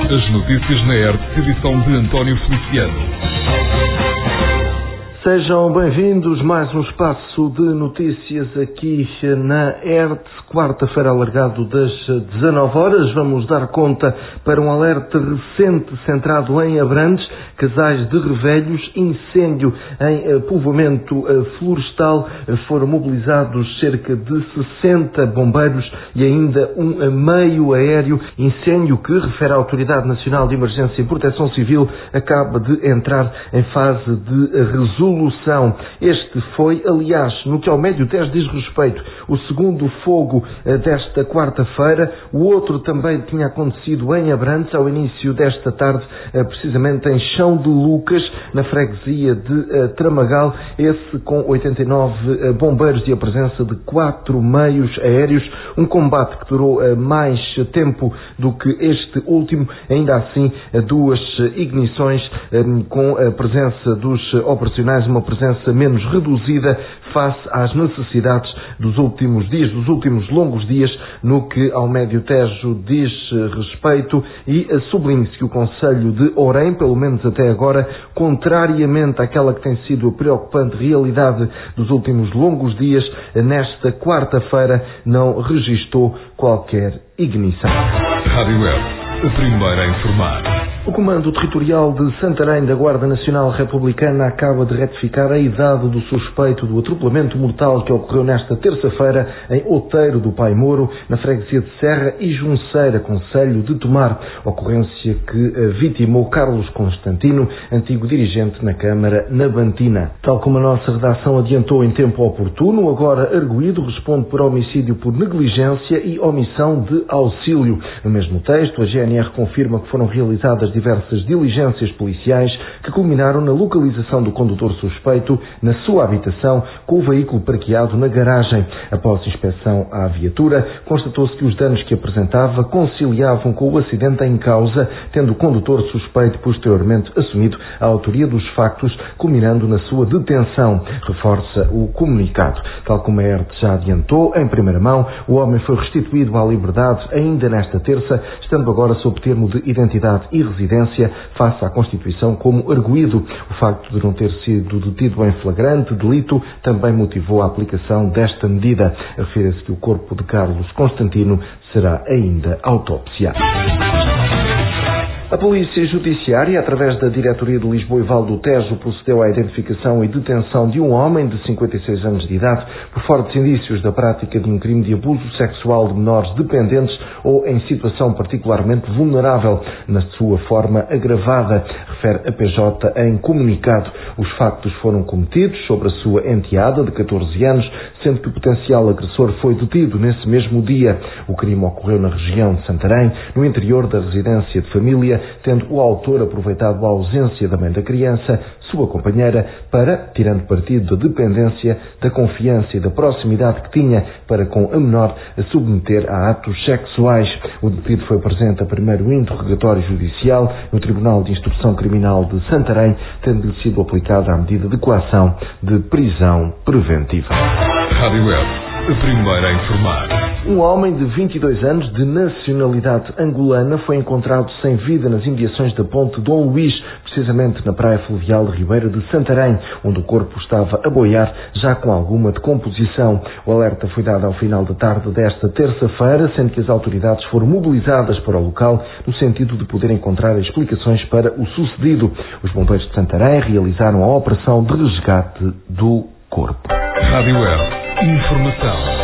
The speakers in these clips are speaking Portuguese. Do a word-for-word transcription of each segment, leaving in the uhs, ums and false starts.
As notícias na R T P, edição de António Feliciano. Sejam bem-vindos, mais um espaço de notícias aqui na R T, quarta-feira alargado das dezanove horas. Vamos dar conta para um alerta recente centrado em Abrantes, casais de revelhos, incêndio em povoamento florestal. Foram mobilizados cerca de sessenta bombeiros e ainda um meio aéreo. Incêndio que, refere a Autoridade Nacional de Emergência e Proteção Civil, acaba de entrar em fase de resolução. Este foi, aliás, no que ao Médio Tejo diz respeito, o segundo fogo desta quarta-feira. O outro também tinha acontecido em Abrantes, ao início desta tarde, precisamente em Chão de Lucas, na freguesia de Tramagal, esse com oitenta e nove bombeiros e a presença de quatro meios aéreos. Um combate que durou mais tempo do que este último, ainda assim duas ignições com a presença dos operacionais, uma presença menos reduzida face às necessidades dos últimos dias, dos últimos longos dias, no que ao Médio Tejo diz respeito. E sublinhe-se que o Concelho de Orém, pelo menos até agora, contrariamente àquela que tem sido a preocupante realidade dos últimos longos dias, nesta quarta-feira não registou qualquer ignição. Rádio R T, a primeira a informar. O Comando Territorial de Santarém da Guarda Nacional Republicana acaba de retificar a idade do suspeito do atropelamento mortal que ocorreu nesta terça-feira em Outeiro do Pai Moro, na freguesia de Serra e Junceira, concelho de Tomar, ocorrência que vitimou Carlos Constantino, antigo dirigente na Câmara Nabantina. Tal como a nossa redação adiantou em tempo oportuno, agora arguido responde por homicídio por negligência e omissão de auxílio. No mesmo texto, a G N R confirma que foram realizadas diversas diligências policiais que culminaram na localização do condutor suspeito na sua habitação, com o veículo parqueado na garagem. Após inspeção à viatura, constatou-se que os danos que apresentava conciliavam com o acidente em causa, tendo o condutor suspeito posteriormente assumido a autoria dos factos, culminando na sua detenção, reforça o comunicado. Tal como a R T já adiantou, em primeira mão, o homem foi restituído à liberdade ainda nesta terça, estando agora sob termo de identidade e residência face à Constituição como arguido. O facto de não ter sido detido em flagrante delito também motivou a aplicação desta medida. Refere-se que o corpo de Carlos Constantino será ainda autopsiado. A Polícia Judiciária, através da Diretoria de Lisboa e Val do Tejo, procedeu à identificação e detenção de um homem de cinquenta e seis anos de idade por fortes indícios da prática de um crime de abuso sexual de menores dependentes ou em situação particularmente vulnerável, na sua forma agravada, refere a P J em comunicado. Os factos foram cometidos sobre a sua enteada de catorze anos, sendo que o potencial agressor foi detido nesse mesmo dia. O crime ocorreu na região de Santarém, no interior da residência de família, tendo o autor aproveitado a ausência da mãe da criança, sua companheira, para, tirando partido da dependência, da confiança e da proximidade que tinha para com a menor, a submeter a atos sexuais. O detido foi presente a primeiro interrogatório judicial no Tribunal de Instrução Criminal de Santarém, tendo-lhe sido aplicada a medida de coação de prisão preventiva. Rádio R T, a primeira a informar. Um homem de vinte e dois anos, de nacionalidade angolana, foi encontrado sem vida nas imediações da ponte Dom Luís, precisamente na praia fluvial de Ribeira de Santarém, onde o corpo estava a boiar, já com alguma decomposição. O alerta foi dado ao final da tarde desta terça-feira, sendo que as autoridades foram mobilizadas para o local, no sentido de poder encontrar explicações para o sucedido. Os bombeiros de Santarém realizaram a operação de resgate do corpo. Rádio R T, informação.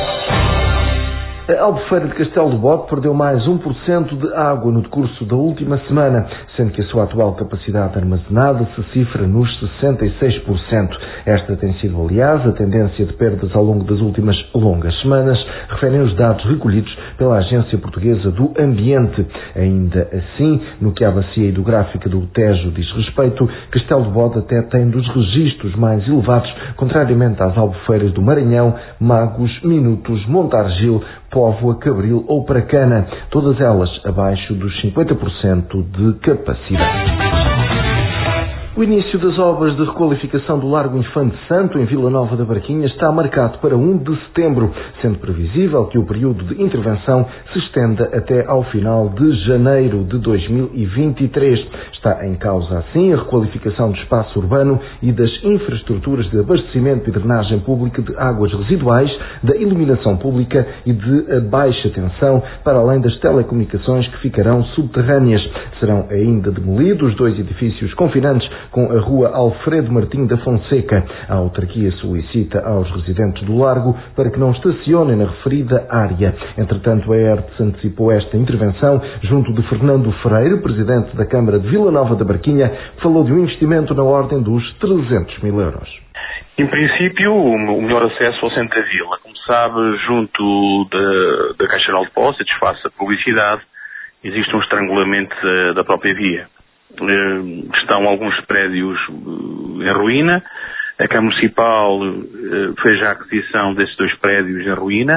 A Albufeira de Castelo do Bode perdeu mais um por cento de água no decurso da última semana, sendo que a sua atual capacidade armazenada se cifra nos sessenta e seis por cento. Esta tem sido, aliás, a tendência de perdas ao longo das últimas longas semanas, referem os dados recolhidos pela Agência Portuguesa do Ambiente. Ainda assim, no que à bacia hidrográfica do Tejo diz respeito, Castelo do Bode até tem dos registros mais elevados, contrariamente às albufeiras do Maranhão, Magos, Minutos, Montargil, Póvoa, Cabril ou Pracana, todas elas abaixo dos cinquenta por cento de capacidade. O início das obras de requalificação do Largo Infante Santo, em Vila Nova da Barquinha, está marcado para um de setembro, sendo previsível que o período de intervenção se estenda até ao final de janeiro de dois mil e vinte e três. Está em causa, assim, a requalificação do espaço urbano e das infraestruturas de abastecimento e drenagem pública de águas residuais, da iluminação pública e de baixa tensão, para além das telecomunicações que ficarão subterrâneas. Serão ainda demolidos dois edifícios confinantes com a rua Alfredo Martim da Fonseca. A autarquia solicita aos residentes do Largo para que não estacionem na referida área. Entretanto, a ERTS antecipou esta intervenção junto de Fernando Freire, presidente da Câmara de Vila Nova da Barquinha, que falou de um investimento na ordem dos trezentos mil euros. Em princípio, o melhor acesso ao centro da vila. Como sabe, junto da, da Caixa Geral de Depósitos, face à publicidade, existe um estrangulamento da, da própria via. Estão alguns prédios em ruína. A Câmara Municipal fez a aquisição desses dois prédios em ruína.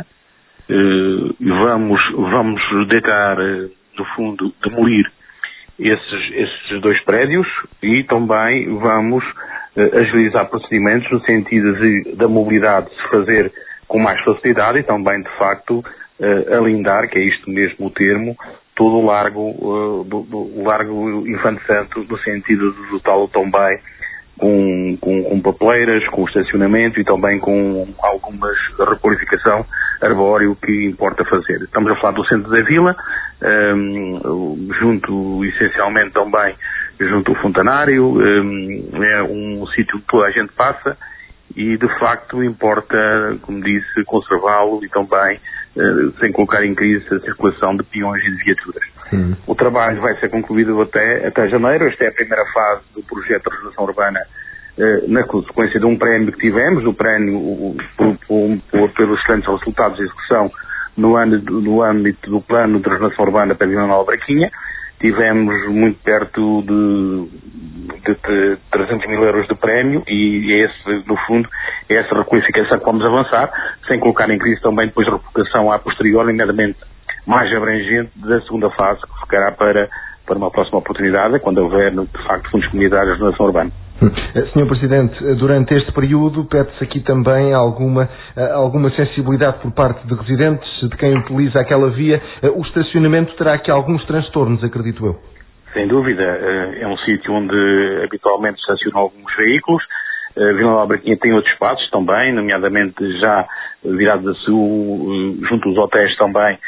Vamos, vamos deitar, no fundo, demolir esses, esses dois prédios e também vamos agilizar procedimentos no sentido de, da mobilidade se fazer com mais facilidade e também, de facto, alindar, que é isto mesmo o termo, todo o largo, uh, do, do largo Infante Santo, no sentido de dotá-lo também com, com, com papeleiras, com estacionamento e também com algumas requalificação arbóreo que importa fazer. Estamos a falar do centro da vila, um, junto, essencialmente também, junto ao Fontanário, um, é um sítio que toda a gente passa e, de facto, importa, como disse, conservá-lo e também sem colocar em crise a circulação de peões e de viaturas. Sim. O trabalho vai ser concluído até, até janeiro. Esta é a primeira fase do projeto de regeneração urbana, eh, na consequência de um prémio que tivemos, o prémio o, por, por, por, pelos excelentes resultados de execução no, ano, no âmbito do plano de regeneração urbana para Vila Nova da Barquinha. Tivemos muito perto de, de, de trezentos mil euros de prémio e esse, no fundo, é essa requalificação que vamos avançar, sem colocar em crise também depois a revocação à posterior, nomeadamente mais abrangente da segunda fase, que ficará para, para uma próxima oportunidade, quando houver, de facto, fundos comunitários de regeneração urbana. senhor Presidente, durante este período pede-se aqui também alguma, alguma sensibilidade por parte de residentes, de quem utiliza aquela via. O estacionamento terá aqui alguns transtornos, acredito eu. Sem dúvida. É um sítio onde habitualmente estacionam alguns veículos. Vila Nova da Barquinha tem outros espaços também, nomeadamente já virados a sul, junto aos hotéis também,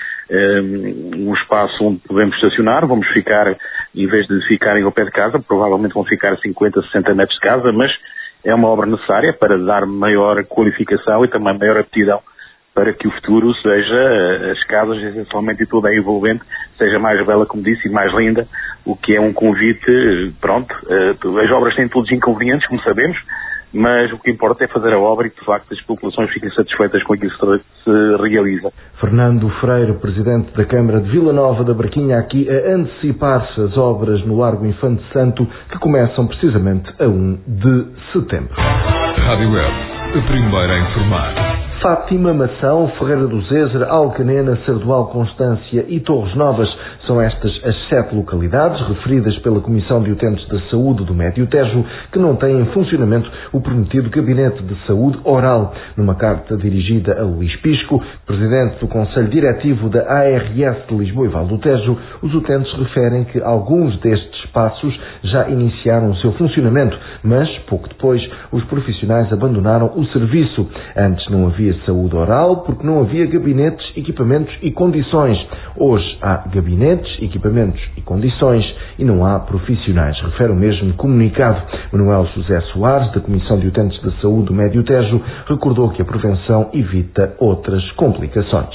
um espaço onde podemos estacionar. Vamos ficar, em vez de ficarem ao pé de casa, provavelmente vão ficar a cinquenta, sessenta metros de casa, mas é uma obra necessária para dar maior qualificação e também maior aptidão para que o futuro seja, as casas, essencialmente, e toda a envolvente, seja mais bela, como disse, e mais linda, o que é um convite. Pronto, as obras têm todos os inconvenientes, como sabemos, mas o que importa é fazer a obra e que, de facto, as populações fiquem satisfeitas com aquilo que se realiza. Fernando Freire, presidente da Câmara de Vila Nova da Barquinha, aqui a antecipar-se as obras no Largo Infante Santo, que começam precisamente a um de setembro. Rádio Web, a primeira a informar. Fátima, Mação, Ferreira do Zezer, Alcanena, Sardual, Constância e Torres Novas são estas as sete localidades referidas pela Comissão de Utentes da Saúde do Médio Tejo que não têm em funcionamento o prometido Gabinete de Saúde Oral. Numa carta dirigida a Luís Pisco, presidente do Conselho Diretivo da A R S de Lisboa e Val do Tejo, os utentes referem que alguns destes espaços já iniciaram o seu funcionamento, mas, pouco depois, os profissionais abandonaram o serviço. Antes não havia saúde oral porque não havia gabinetes, equipamentos e condições. Hoje há gabinetes, equipamentos e condições e não há profissionais, refere o mesmo comunicado. Manuel José Soares, da Comissão de Utentes da Saúde do Médio Tejo, recordou que a prevenção evita outras complicações.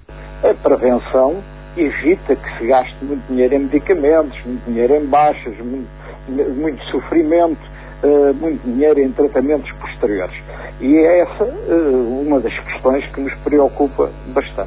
A prevenção evita que se gaste muito dinheiro em medicamentos, muito dinheiro em baixas, muito, muito sofrimento, Uh, muito dinheiro em tratamentos posteriores. E é essa uh, uma das questões que nos preocupa bastante.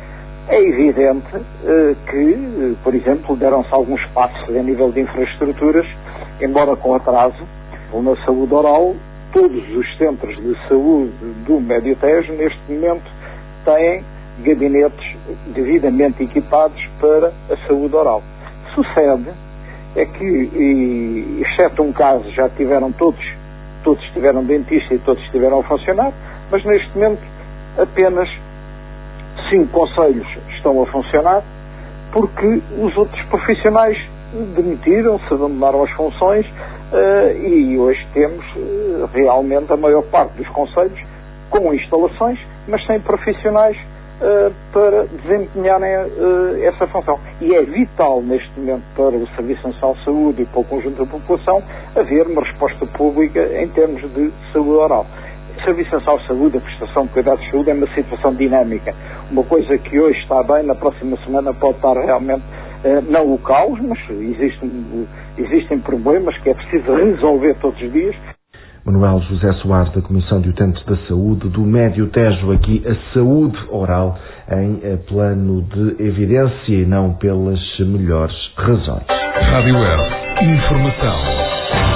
É evidente uh, que, por exemplo, deram-se alguns passos a nível de infraestruturas, embora com atraso, na saúde oral. Todos os centros de saúde do Médio Tejo, neste momento, têm gabinetes devidamente equipados para a saúde oral. Sucede é que, e, exceto um caso, já tiveram todos, todos tiveram dentista e todos estiveram a funcionar, mas neste momento apenas cinco conselhos estão a funcionar porque os outros profissionais demitiram-se, abandonaram as funções uh, e hoje temos uh, realmente a maior parte dos conselhos com instalações, mas sem profissionais uh, para desempenharem uh, essa função. E é vital neste momento para o Serviço Nacional de Saúde e para o conjunto da população haver uma resposta pública em termos de saúde oral. O Serviço Nacional de Saúde, a prestação de cuidados de saúde é uma situação dinâmica. Uma coisa que hoje está bem, na próxima semana pode estar realmente uh, não o caos, mas existem, uh, existem problemas que é preciso resolver todos os dias. Manuel José Soares, da Comissão de Utentes da Saúde do Médio Tejo, aqui a saúde oral em plano de evidência e não pelas melhores razões. Rádio Web, informação.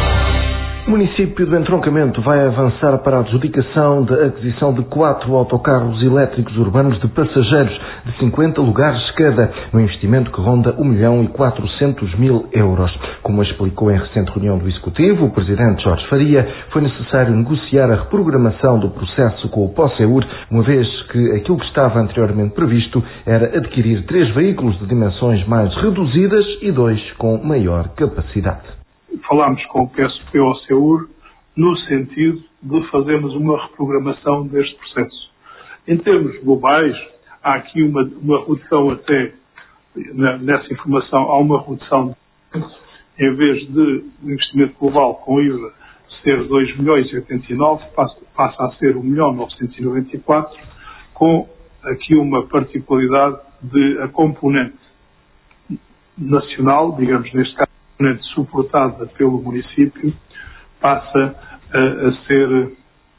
O município do Entroncamento vai avançar para a adjudicação da aquisição de quatro autocarros elétricos urbanos de passageiros de cinquenta lugares cada, um investimento que ronda um milhão e quatrocentos mil euros. Como explicou em recente reunião do Executivo, o Presidente Jorge Faria, foi necessário negociar a reprogramação do processo com o POSEUR, uma vez que aquilo que estava anteriormente previsto era adquirir três veículos de dimensões mais reduzidas e dois com maior capacidade. Falámos com o P S P O C E U R no sentido de fazermos uma reprogramação deste processo. Em termos globais, há aqui uma, uma redução até, nessa informação, há uma redução, em vez de o investimento global com I V A ser dois milhões e oitenta e nove, passa, passa a ser um milhão novecentos e noventa e quatro, com aqui uma particularidade de a componente nacional, digamos neste caso, suportada pelo município, passa a, a ser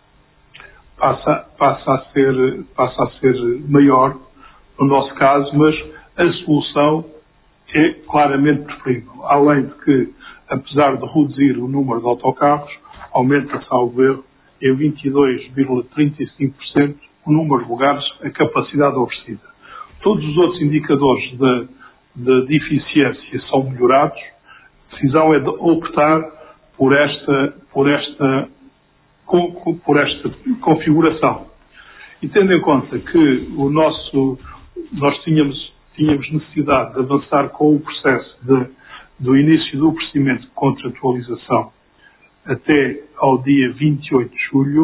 passa, passa a ser passa a ser maior no nosso caso, mas a solução é claramente preferível. Além de que, apesar de reduzir o número de autocarros, aumenta, salvo erro, em vinte e dois vírgula trinta e cinco por cento o número de lugares, a capacidade oferecida. Todos os outros indicadores de, de, de eficiência são melhorados. A decisão é de optar por esta, por esta, por esta configuração. E tendo em conta que o nosso, nós tínhamos, tínhamos necessidade de avançar com o processo de, do início do procedimento de contratualização até ao dia vinte e oito de julho,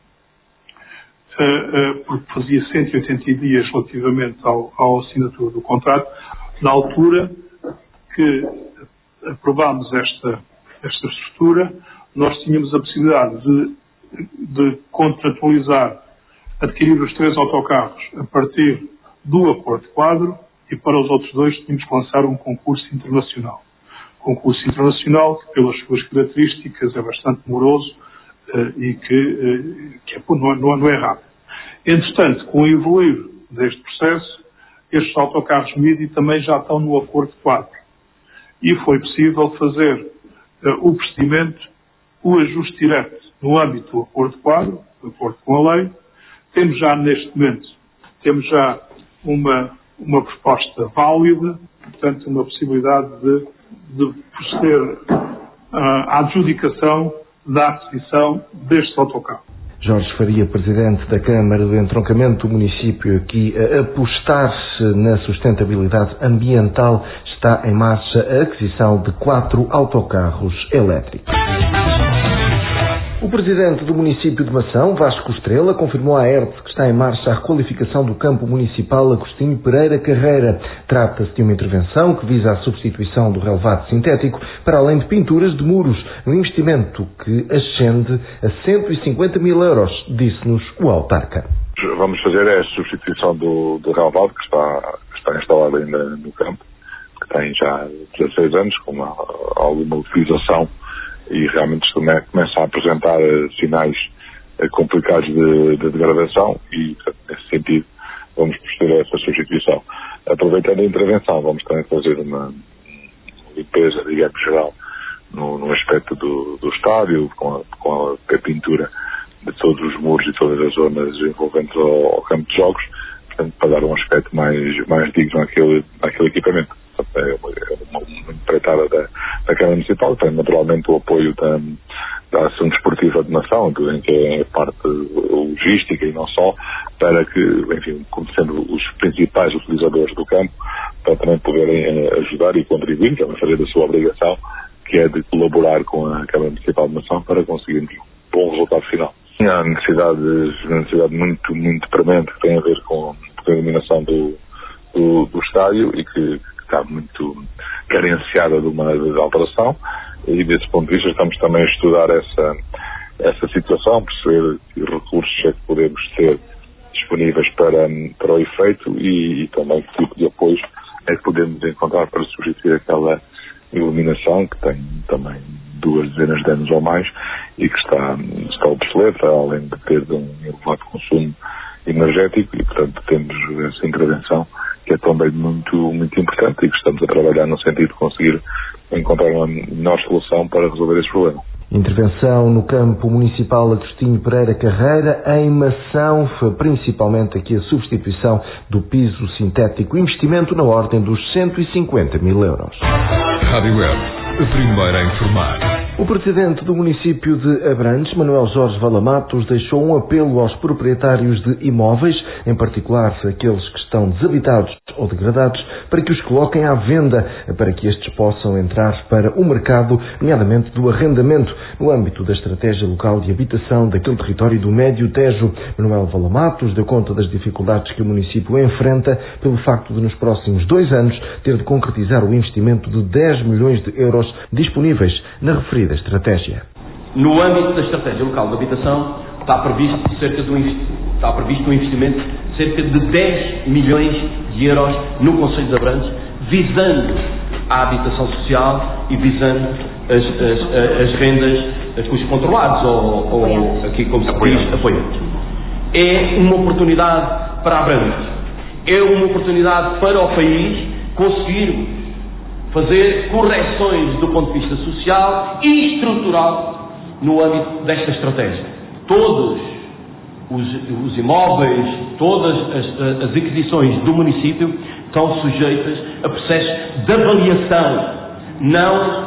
uh, uh, porque fazia cento e oitenta dias relativamente ao, ao assinatura do contrato, na altura que aprovámos esta, esta estrutura, nós tínhamos a possibilidade de, de contratualizar, adquirir os três autocarros a partir do acordo quadro e para os outros dois tínhamos que lançar um concurso internacional. Concurso internacional que, pelas suas características, é bastante moroso uh, e que, uh, que é, não, é, não é rápido. Entretanto, com o evoluir deste processo, estes autocarros M I D I também já estão no acordo quadro. E foi possível fazer uh, o procedimento, o ajuste direto no âmbito do acordo quadro, de acordo com a lei. Temos já, neste momento, temos já uma, uma proposta válida, portanto, uma possibilidade de, de proceder uh, à adjudicação da aquisição destes autocarros. Jorge Faria, Presidente da Câmara do Entroncamento do município, aqui a apostar na sustentabilidade ambiental, está em marcha a aquisição de quatro autocarros elétricos. O Presidente do município de Mação, Vasco Estrela, confirmou à E R T que está em marcha a requalificação do campo municipal Agostinho Pereira Carreira. Trata-se de uma intervenção que visa a substituição do relevado sintético, para além de pinturas de muros, um investimento que ascende a cento e cinquenta mil euros, disse-nos o autarca. Vamos fazer a substituição do, do relevado que está, que está instalado ainda no campo, que tem já dezasseis anos, com uma, alguma utilização, e realmente começa a apresentar sinais complicados de, de degradação e, portanto, nesse sentido, vamos proceder a essa substituição. Aproveitando a intervenção, vamos também fazer uma limpeza, digamos, geral no, no aspecto do, do estádio, com a, com a pintura de todos os muros e todas as zonas envolventes ao, ao campo de jogos, portanto, para dar um aspecto mais, mais digno àquele, àquele equipamento. Portanto, é uma, é uma, uma empreitada da, da Câmara Municipal, tem naturalmente o apoio da, da Ação Desportiva de Nação, em que é a parte logística e não só, para que, enfim, como sendo os principais utilizadores do campo, para também poderem ajudar e contribuir, também fazer a sua obrigação, que é de colaborar com a Câmara Municipal de Nação para conseguirmos um bom resultado final. Há necessidades, uma necessidade muito, muito premente que tem a ver com a iluminação do, do, do estádio e que, que está muito carenciada de uma de alteração, e desse ponto de vista estamos também a estudar essa, essa situação, perceber que recursos é que podemos ter disponíveis para, para o efeito e, e também que tipo de apoio é que podemos encontrar para substituir aquela iluminação que tem também duas dezenas de anos ou mais e que está, está obsoleta, além de ter um elevado consumo energético, e portanto temos essa intervenção que é também muito, muito importante e que estamos a trabalhar no sentido de conseguir encontrar uma melhor solução para resolver esse problema. Intervenção no campo municipal Agostinho Pereira Carreira, em Mação, foi principalmente aqui a substituição do piso sintético, investimento na ordem dos cento e cinquenta mil euros. Rádio Web, a primeira a informar. O presidente do município de Abrantes, Manuel Jorge Valamatos, deixou um apelo aos proprietários de imóveis, em particular aqueles que estão desabitados ou degradados, para que os coloquem à venda, para que estes possam entrar para o mercado, nomeadamente do arrendamento, no âmbito da estratégia local de habitação daquele território do Médio Tejo. Manuel Valamatos deu conta das dificuldades que o município enfrenta pelo facto de, nos próximos dois anos, ter de concretizar o investimento de dez milhões de euros disponíveis na referida estratégia. No âmbito da estratégia local de habitação está previsto, cerca de um, está previsto um investimento de cerca de dez milhões de euros no Concelho de Abrantes, visando a habitação social e visando as, as, as rendas, as custos controlados, ou, ou aqui como se diz, apoiantes. É uma oportunidade para Abrantes, é uma oportunidade para o país conseguirmos fazer correções do ponto de vista social e estrutural no âmbito desta estratégia. Todos os, os imóveis, todas as, as aquisições do município estão sujeitas a processos de avaliação. Não,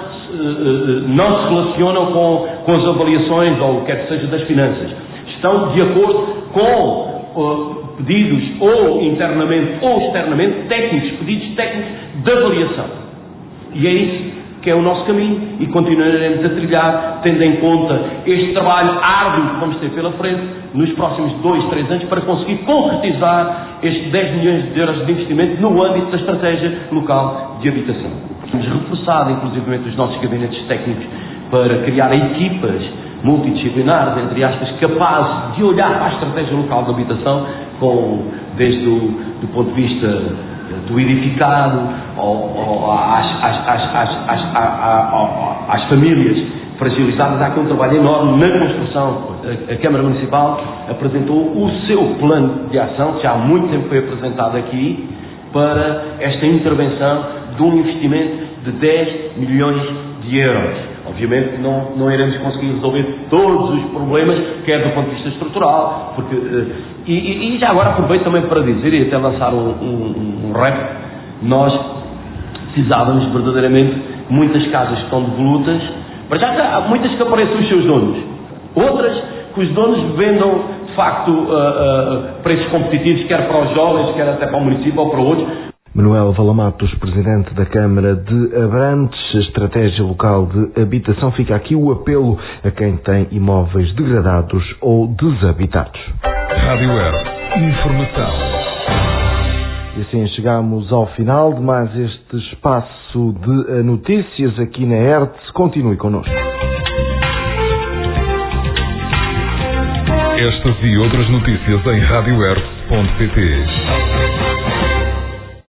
não se relacionam com, com as avaliações, ou o que quer que seja, das finanças. Estão de acordo com uh, pedidos, ou internamente ou externamente, técnicos, pedidos técnicos de avaliação. E é isso que é o nosso caminho e continuaremos a trilhar, tendo em conta este trabalho árduo que vamos ter pela frente nos próximos dois, três anos, para conseguir concretizar estes dez milhões de euros de investimento no âmbito da estratégia local de habitação. Temos reforçado, inclusive, os nossos gabinetes técnicos para criar equipas multidisciplinares, entre aspas, capazes de olhar para a estratégia local de habitação, com, desde o do ponto de vista do edificado, ou, ou às, às, às, às, às, às, às famílias fragilizadas. Há aqui um trabalho enorme na construção. A, a Câmara Municipal apresentou o seu plano de ação, que já há muito tempo foi apresentado aqui, para esta intervenção de um investimento de dez milhões de euros. Obviamente não, não iremos conseguir resolver todos os problemas, quer do ponto de vista estrutural, porque, e, e, e já agora aproveito também para dizer, e até lançar um, um, um rap, nós precisávamos verdadeiramente, muitas casas que estão devolutas, para já há muitas que aparecem os seus donos, outras que os donos vendam de facto uh, uh, preços competitivos, quer para os jovens, quer até para o município ou para outros. Manuel Valamatos, presidente da Câmara de Abrantes, estratégia local de habitação. Fica aqui o apelo a quem tem imóveis degradados ou desabitados. Rádio Web, informação. E assim chegamos ao final de mais este espaço de notícias aqui na E R T S. Continue connosco. Estas e outras notícias em rádio r t s ponto p t.